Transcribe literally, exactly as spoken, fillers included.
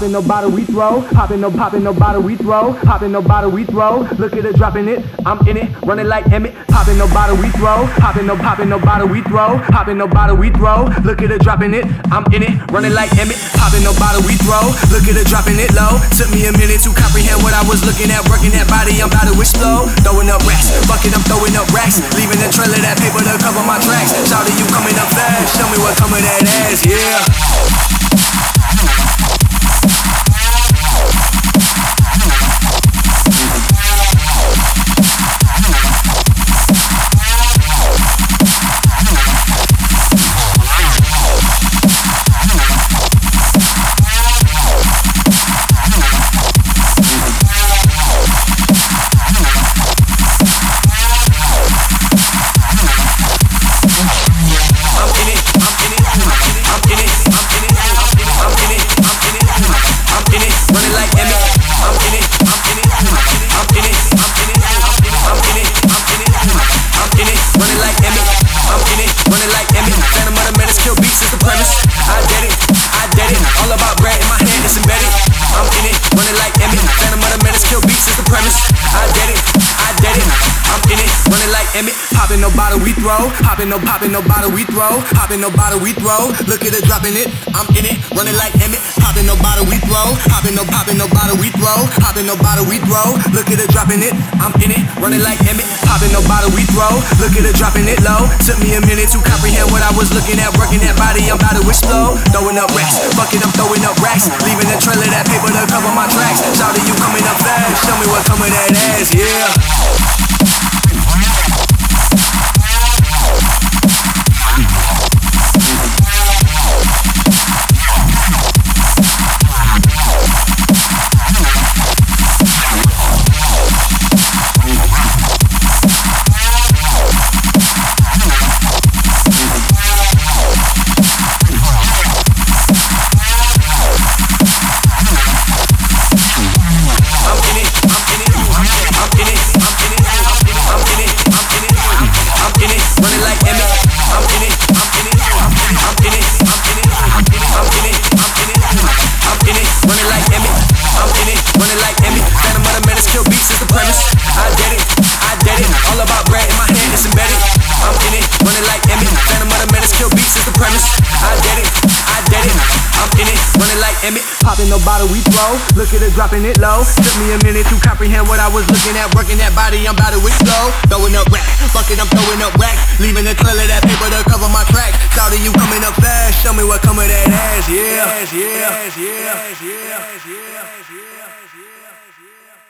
Popping no bottle we throw, popping no popping no bottle we throw, popping no bottle we throw. Look at it dropping it, I'm in it, running like Emmett. Popping no bottle we throw, popping no popping no bottle we throw, popping no bottle we throw. Look at it dropping it, I'm in it, running like Emmett. Popping no bottle we throw, look at it dropping it low. Took me a minute to comprehend what I was looking at, working that body, I'm about to explode. Throwing up racks, fucking I'm throwing up racks, leaving a trail of that paper to cover my tracks. Shouting you coming up fast, show me what come of that ass, yeah. Popping no bottle we throw, popping no popping no bottle we throw, popping no bottle we throw. Look at it dropping it, I'm in it, running like Emmett. Popping no bottle we throw, popping no popping no bottle we throw, popping no bottle we throw. Look at it dropping it, I'm in it, running like Emmett. Popping no bottle we throw, look at it dropping it low. Took me a minute to comprehend what I was looking at, working that body, I'm about to explode. Throwing up racks, fucking I'm throwing up racks, leaving a trail of that paper to cover my tracks. Shouting you coming up fast, show me what come of that ass, yeah. Popping no bottle we throw, look at it dropping it low. Took me a minute to comprehend what I was looking at, working that body, I'm about to explode. Throwing up rack, fucking I'm throwing up rack, leaving a trail of that paper to cover my track. Shouting you coming up fast, show me what come of that ass, yeah, yeah, yeah, yeah, yeah, yeah, yeah, yeah.